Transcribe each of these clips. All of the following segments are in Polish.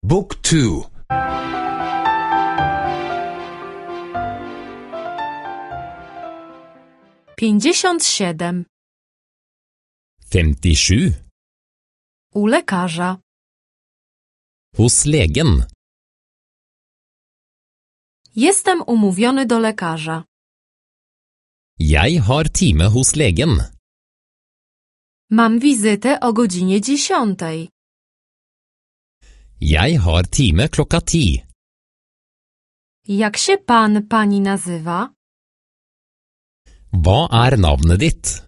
Book 2. 57. 57. U lekarza. Hos legen. Jestem umówiony do lekarza. Jeg har time hos legen. Mam wizytę o godzinie 10. Jeg har time klokka 10. Jak się pani nazywa? Hva er navnet ditt?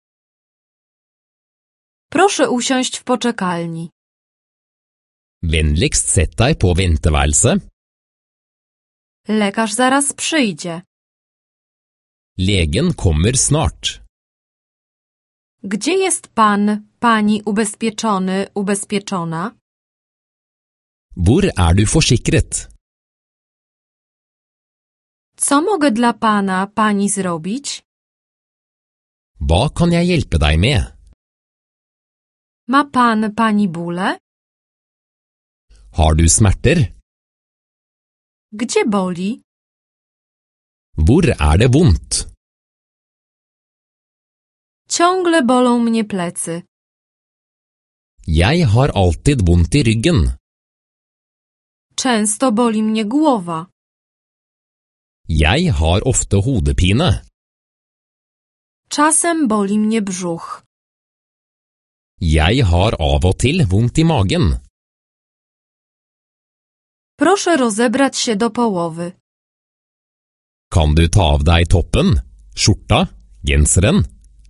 Proszę usiąść w poczekalni. Vennligst sett deg på venteværelse. Lekarz zaraz przyjdzie. Legen kommer snart. Gdzie jest pani ubezpieczony, ubezpieczona? Hvor er du forsikret? Co mogę dla pani zrobić? Hva kan jeg hjelpe deg med? Ma pani bóle? Har du smerter? Gdzie boli? Hvor er det vondt? Ciągle bolą mnie plecy. Jeg har alltid vondt i ryggen. Często boli mnie głowa. Jeg har ofte hodepine. Czasem boli mnie brzuch. Jeg har av og til vondt i magen. Proszę rozebrać się do połowy. Kan du ta av deg toppen, skjorta, genseren?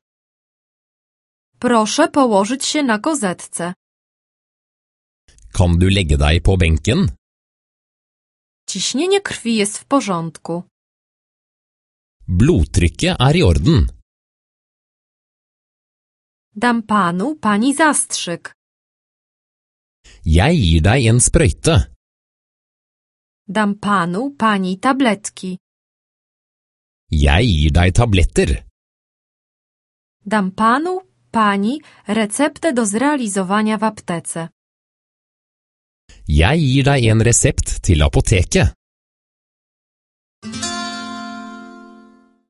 Proszę położyć się na kozetce. Kan du legge deg på benken? Ciśnienie krwi jest w porządku. Blodtrykket er i orden. Dam pani zastrzyk. Jeg gir deg en sprøyte. Dam pani tabletki. Jeg gir deg tabletter. Dam pani receptę do zrealizowania w aptece. Jeg gir deg en resept til apoteket.